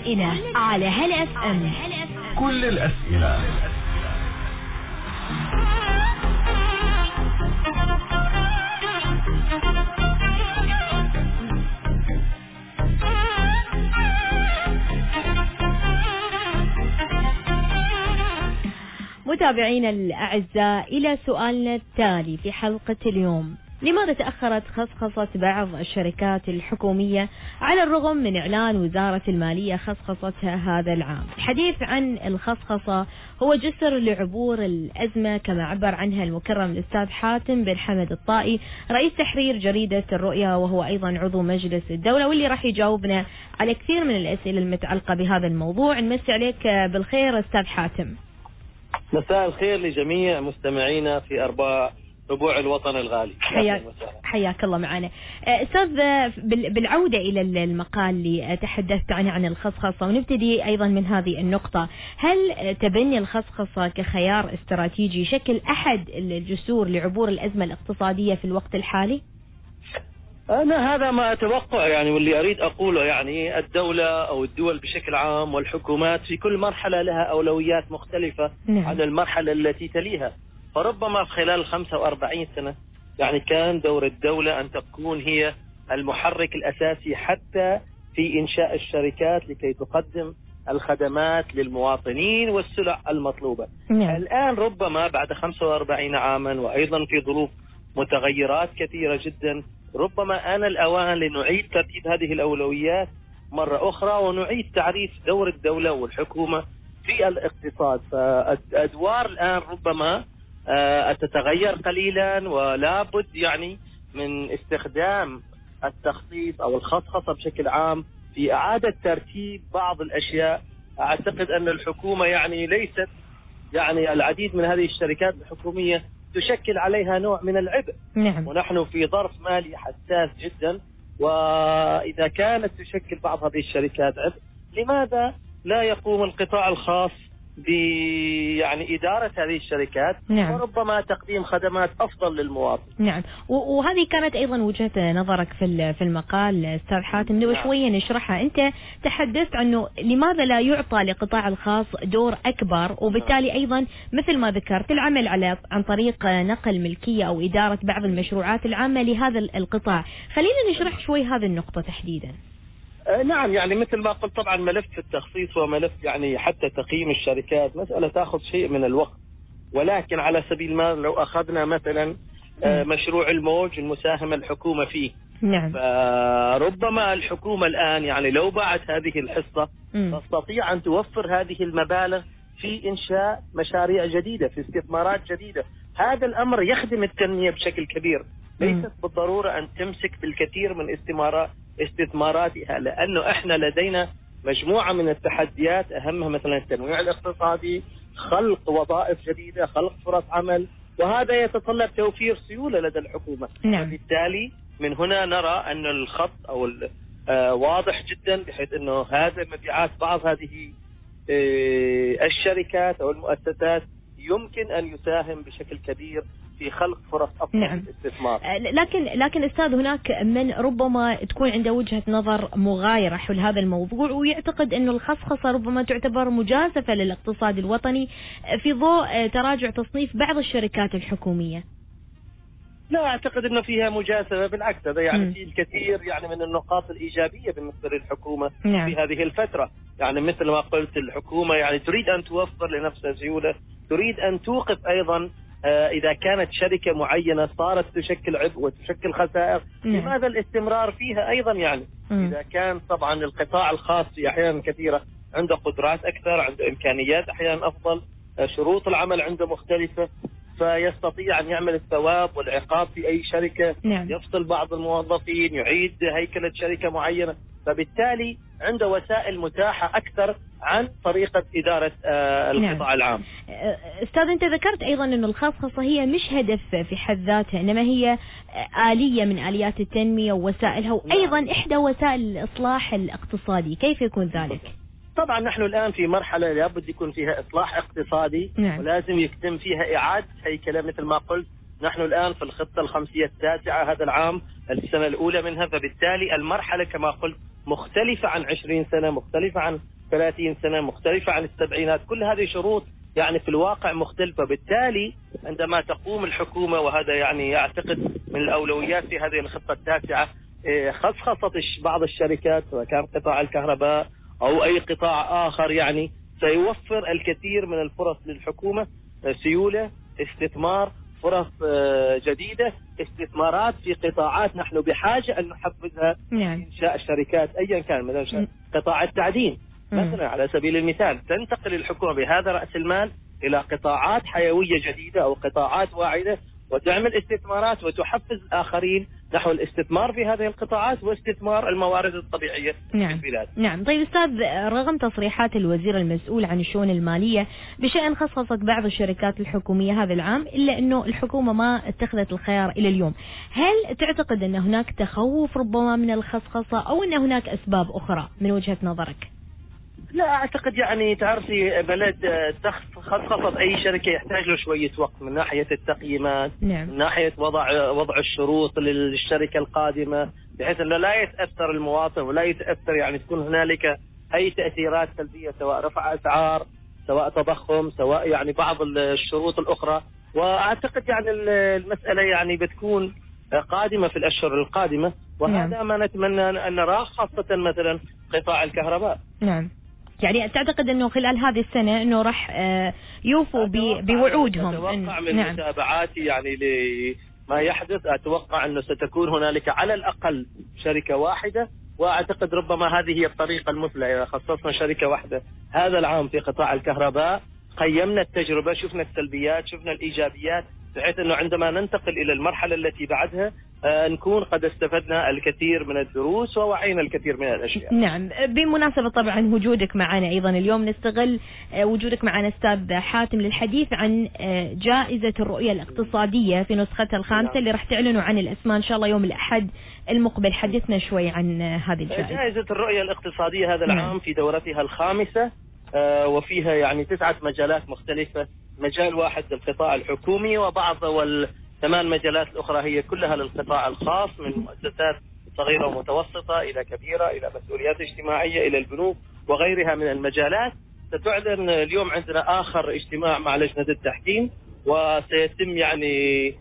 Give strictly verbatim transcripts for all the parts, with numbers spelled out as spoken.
الأسئلة على هلا اف ام. كل الأسئلة. متابعينا الأعزاء، إلى سؤالنا التالي في حلقة اليوم: لماذا تأخرت خصخصة بعض الشركات الحكومية على الرغم من إعلان وزارة المالية خصخصتها هذا العام؟ الحديث عن الخصخصة هو جسر لعبور الأزمة كما عبر عنها المكرم الأستاذ حاتم بن حمد الطائي رئيس تحرير جريدة الرؤيا، وهو أيضا عضو مجلس الدولة، واللي راح يجاوبنا على كثير من الأسئلة المتعلقة بهذا الموضوع. نمسي عليك بالخير أستاذ حاتم. مساء الخير لجميع مستمعينا في أرباع ربوع الوطن الغالي. حياك, حياك الله معنا أستاذ. بالعودة إلى المقال اللي تحدثت عنه عن الخصخصة، ونبتدي أيضا من هذه النقطة: هل تبني الخصخصة كخيار استراتيجي يشكل أحد الجسور لعبور الأزمة الاقتصادية في الوقت الحالي؟ أنا هذا ما أتوقع يعني، واللي أريد أقوله يعني الدولة أو الدول بشكل عام والحكومات في كل مرحلة لها أولويات مختلفة نعم. عن المرحلة التي تليها. فربما خلال خمسة وأربعين سنة يعني كان دور الدولة أن تكون هي المحرك الأساسي حتى في إنشاء الشركات لكي تقدم الخدمات للمواطنين والسلع المطلوبة نعم. الآن ربما بعد خمسة وأربعين عاما وأيضا في ظروف متغيرات كثيرة جدا، ربما آن الأوان لنعيد ترتيب هذه الأولويات مرة أخرى ونعيد تعريف دور الدولة والحكومة في الاقتصاد. فالأدوار الآن ربما تتغير قليلا، ولا بد يعني من استخدام التخصيص أو الخصخصة بشكل عام في إعادة ترتيب بعض الأشياء. أعتقد أن الحكومة يعني ليست يعني العديد من هذه الشركات الحكومية تشكل عليها نوع من العبء نعم. ونحن في ظرف مالي حساس جدا، وإذا كانت تشكل بعض هذه الشركات عبء، لماذا لا يقوم القطاع الخاص ب يعني إدارة هذه الشركات نعم. وربما تقديم خدمات أفضل للمواطن. نعم، وهذه كانت أيضا وجهة نظرك في في المقال أستاذ حاتم، نبغى نعم. شوية نشرحها. أنت تحدثت عنه لماذا لا يعطى للقطاع الخاص دور أكبر، وبالتالي نعم. أيضا مثل ما ذكرت العمل على عن طريق نقل ملكية أو إدارة بعض المشروعات العامة لهذا القطاع. خلينا نشرح شوي هذه النقطة تحديدا. نعم، يعني مثل ما قلت طبعا ملف التخصيص وملف يعني حتى تقييم الشركات مسألة تأخذ شيء من الوقت، ولكن على سبيل المثال لو أخذنا مثلا مشروع الموج المساهمة الحكومة فيه نعم. فربما الحكومة الآن يعني لو باعت هذه الحصة م. تستطيع أن توفر هذه المبالغ في إنشاء مشاريع جديدة، في استثمارات جديدة. هذا الأمر يخدم التنمية بشكل كبير، ليست بالضرورة أن تمسك بالكثير من استثمارات استثماراتها، لأنه إحنا لدينا مجموعة من التحديات أهمها مثلا التنويع الاقتصادي، خلق وظائف جديدة، خلق فرص عمل، وهذا يتطلب توفير سيولة لدى الحكومة نعم. وبالتالي من هنا نرى أن الخط أو آه واضح جدا، بحيث أنه هذا مبيعات بعض هذه آه الشركات أو المؤسسات يمكن أن يساهم بشكل كبير في خلق فرص أفضل نعم. للاستثمار. لكن لكن أستاذ، هناك من ربما تكون عنده وجهة نظر مغايرة حول هذا الموضوع، ويعتقد أن الخصخصة ربما تعتبر مجازفة للاقتصاد الوطني في ضوء تراجع تصنيف بعض الشركات الحكومية. لا أعتقد أنه فيها مجازفة، بالعكس هذا يعني في الكثير يعني من النقاط الإيجابية بالنسبة للحكومة نعم. في هذه الفترة. يعني مثل ما قلت الحكومة يعني تريد أن توفر لنفسها سيولة، تريد أن توقف أيضا آه إذا كانت شركة معينة صارت تشكل عبء وتشكل خسائر نعم. لماذا الاستمرار فيها أيضا يعني م. إذا كان طبعا القطاع الخاص في أحيان كثيرة عنده قدرات أكثر، عنده إمكانيات أحيانا أفضل، آه شروط العمل عنده مختلفة، فيستطيع أن يعمل الثواب والعقاب في أي شركة نعم. يفصل بعض الموظفين، يعيد هيكلة شركة معينة، فبالتالي عنده وسائل متاحة أكثر عن طريقة إدارة آه القطاع نعم. العام. أستاذ، أنت ذكرت أيضا أن الخصخصة هي مش هدف في حد ذاتها، إنما هي آلية من آليات التنمية ووسائلها، وأيضا نعم. إحدى وسائل الإصلاح الاقتصادي. كيف يكون ذلك؟ طبعا نحن الآن في مرحلة لابد يكون فيها إصلاح اقتصادي نعم. ولازم يتم فيها إعادة هيكلة مثل ما قلت. نحن الآن في الخطة الخمسية التاسعة هذا العام، السنة الأولى منها، فبالتالي المرحلة كما قلت مختلفة عن عشرين سنة، مختلفة عن ثلاثين سنة، مختلفة عن السبعينات. كل هذه شروط يعني في الواقع مختلفة. بالتالي عندما تقوم الحكومة، وهذا يعني أعتقد من الأولويات في هذه الخطة التاسعة، خصخصة بعض الشركات سواء كان قطاع الكهرباء أو أي قطاع آخر، يعني سيوفر الكثير من الفرص للحكومة، سيولة، استثمار، فرص جديدة، استثمارات في قطاعات نحن بحاجة أن نحفزها. نعم. إنشاء الشركات أيا كان، مثلا قطاع التعدين مثلا على سبيل المثال، تنتقل الحكومة بهذا رأس المال إلى قطاعات حيوية جديدة أو قطاعات واعدة، وتعمل استثمارات وتحفز الآخرين نحو الاستثمار في هذه القطاعات واستثمار الموارد الطبيعية نعم. في البلاد. نعم. طيب أستاذ، رغم تصريحات الوزير المسؤول عن الشؤون المالية بشأن خصصت بعض الشركات الحكومية هذا العام، إلا أنه الحكومة ما اتخذت الخيار إلى اليوم، هل تعتقد أن هناك تخوف ربما من الخصخصة أو أن هناك أسباب أخرى من وجهة نظرك؟ لا أعتقد، يعني تعرفي بلد خصخصت أي شركة يحتاج له شوية وقت من ناحية التقييمات. نعم. من ناحية وضع وضع الشروط للشركة القادمة، بحيث أنه لا يتأثر المواطن ولا يتأثر، يعني تكون هنالك أي تأثيرات سلبية سواء رفع أسعار سواء تضخم سواء يعني بعض الشروط الأخرى. وأعتقد يعني المسألة يعني بتكون قادمة في الأشهر القادمة، وهذا نعم. ما نتمنى أن نراه، خاصة مثلا قطاع الكهرباء. نعم. يعني تعتقد أنه خلال هذه السنة أنه راح يوفوا بوعودهم؟ أتوقع من نعم. متابعاتي يعني لما يحدث، أتوقع أنه ستكون هنالك على الأقل شركة واحدة، وأعتقد ربما هذه هي الطريقة المثلى. إذا خصصنا شركة واحدة هذا العام في قطاع الكهرباء، قيمنا التجربة، شفنا السلبيات، شفنا الإيجابيات، بحيث أنه عندما ننتقل إلى المرحلة التي بعدها آه نكون قد استفدنا الكثير من الدروس ووعينا الكثير من الأشياء. نعم. بمناسبة طبعا وجودك معنا أيضا اليوم، نستغل وجودك معنا أستاذ حاتم للحديث عن جائزة الرؤية الاقتصادية في نسختها الخامسة نعم. اللي راح تعلنوا عن الأسماء إن شاء الله يوم الأحد المقبل. حدثنا شوي عن هذه الجائزة. جائزة الرؤية الاقتصادية هذا العام نعم. في دورتها الخامسة، آه وفيها يعني تسعة مجالات مختلفة. مجال واحد للقطاع الحكومي، وبعض والثمان مجالات الأخرى هي كلها للقطاع الخاص، من مؤسسات صغيرة ومتوسطة إلى كبيرة إلى مسؤوليات اجتماعية إلى البنوك وغيرها من المجالات. ستعلن اليوم عندنا آخر اجتماع مع لجنة التحكيم، وسيتم يعني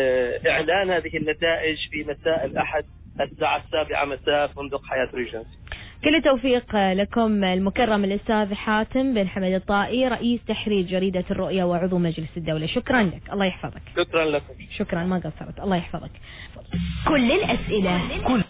إعلان هذه النتائج في مساء الأحد الساعة السابعة مساء فندق حياة ريجنسي. كل التوفيق لكم. المكرم الأستاذ حاتم بن حمد الطائي، رئيس تحرير جريدة الرؤية وعضو مجلس الدولة، شكرا لك. الله يحفظك. شكرا لكم. شكرا، ما قصرت. الله يحفظك. كل الأسئلة. كل